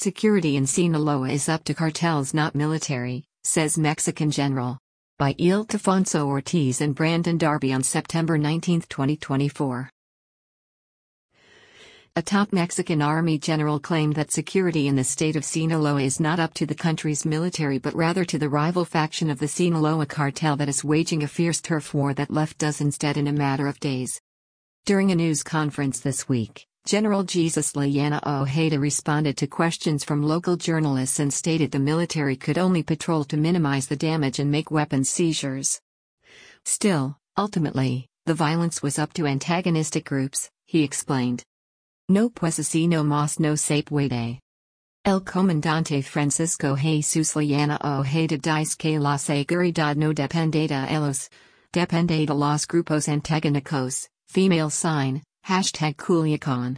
Security in Sinaloa is up to cartels, not military, says Mexican general. By Ildefonso Ortiz and Brandon Darby on September 19, 2024. A top Mexican army general claimed that security in the state of Sinaloa is not up to the country's military but rather to the rival faction of the Sinaloa cartel that is waging a fierce turf war that left dozens dead in a matter of days. During a news conference this week, General Jesus Llana Ojeda responded to questions from local journalists and stated the military could only patrol to minimize the damage and make weapons seizures. Still, ultimately, the violence was up to antagonistic groups, he explained. No pues así no más no se puede. El comandante Francisco Jesus Llana Ojeda dice que la seguridad no depende de ellos, depende de los grupos antagónicos, female sign, hashtag Culiacán.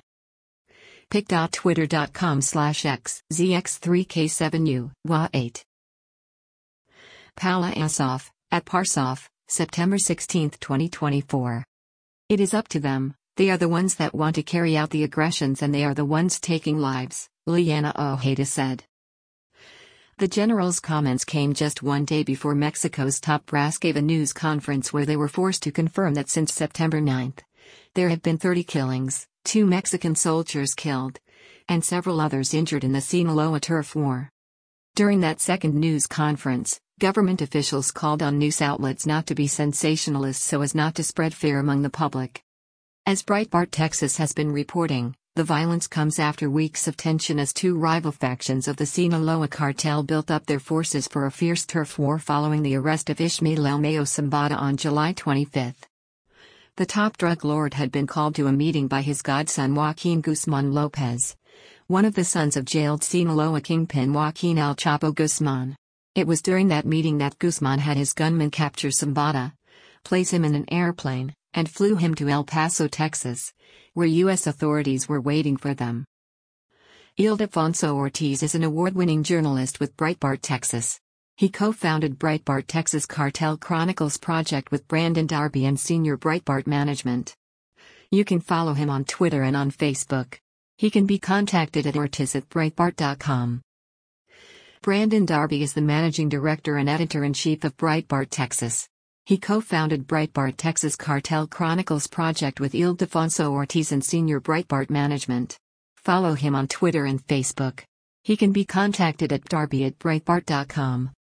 pic.twitter.com/x, ZX3K7U, WA8. Paula Asaf, at Parsov, September 16, 2024. It is up to them, they are the ones that want to carry out the aggressions and they are the ones taking lives, Llana Ojeda said. The general's comments came just one day before Mexico's top brass gave a news conference where they were forced to confirm that since September 9, there have been 30 killings, 2 Mexican soldiers killed, and several others injured in the Sinaloa turf war. During that second news conference, government officials called on news outlets not to be sensationalist so as not to spread fear among the public. As Breitbart Texas has been reporting, the violence comes after weeks of tension as 2 rival factions of the Sinaloa cartel built up their forces for a fierce turf war following the arrest of Ishmael El Mayo Zambada on July 25. The top drug lord had been called to a meeting by his godson Joaquin Guzman Lopez, one of the sons of jailed Sinaloa kingpin Joaquin El Chapo Guzman. It was during that meeting that Guzman had his gunmen capture Zambada, place him in an airplane, and flew him to El Paso, Texas, where U.S. authorities were waiting for them. Ildefonso Ortiz is an award-winning journalist with Breitbart Texas. He co-founded Breitbart Texas Cartel Chronicles project with Brandon Darby and senior Breitbart management. You can follow him on Twitter and on Facebook. He can be contacted at ortiz@breitbart.com. Brandon Darby is the managing director and editor-in-chief of Breitbart Texas. He co-founded Breitbart Texas Cartel Chronicles project with Ildefonso Ortiz and senior Breitbart management. Follow him on Twitter and Facebook. He can be contacted at darby@breitbart.com.